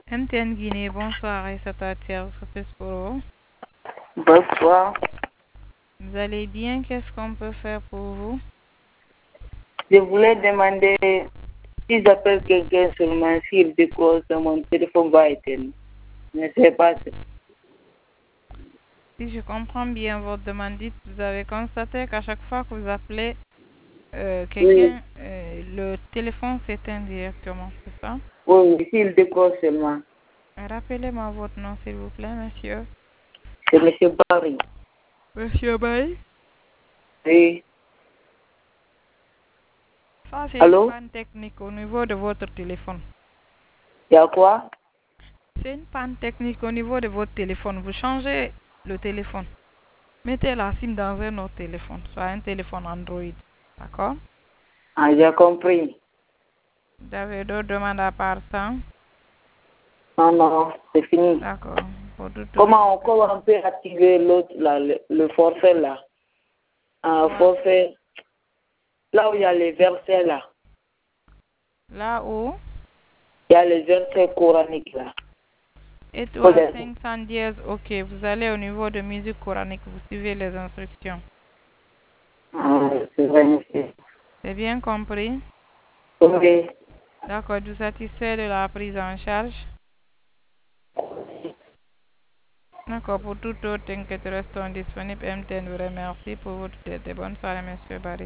MTN Guinée, bonsoir et Satatière, service pour vous. Bonsoir. Vous allez bien? Qu'est-ce qu'on peut faire pour vous? Je voulais demander si j'appelle quelqu'un seulement, s'il décroche, mon téléphone va éteindre. Je ne sais pas. Si je comprends bien votre demande, vous avez constaté qu'à chaque fois que vous appelez Oui, quelqu'un, le téléphone s'éteint directement, c'est ça? oui, s'il décroche seulement. Rappelez-moi votre nom, s'il vous plaît, monsieur. C'est M. Barry. Monsieur Bay? Oui. Ça, c'est une Allô? panne technique au niveau de votre téléphone. Il y a quoi? C'est une panne technique au niveau de votre téléphone. Vous changez le téléphone. Mettez la SIM dans un autre téléphone, soit un téléphone Android. D'accord? Ah, j'ai compris. Vous avez d'autres demandes à part ça? Non, non, c'est fini. D'accord. Comment on peut activer l'autre, là, le forfait là? Un Quoi? forfait, là où il y a les versets là. Là où? Il y a les versets coraniques là. Étoile 510, ok. Vous allez au niveau de musique coranique, vous suivez les instructions. Ah, c'est vrai, monsieur. C'est bien compris? Oui. D'accord. Vous satisfait de la prise en charge? D'accord. Pour toute autre inquiétude, restons disponibles. MTN vous remercie pour votre tête. Bonne soirée, monsieur Barry.